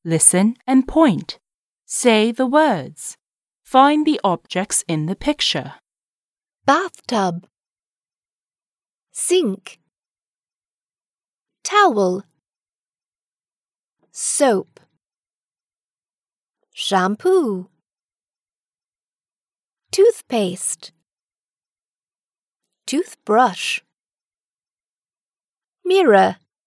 Listen and point. Say the words. Find the objects in the picture. Bathtub, sink, towel, soap, shampoo, toothpaste, toothbrush, mirror,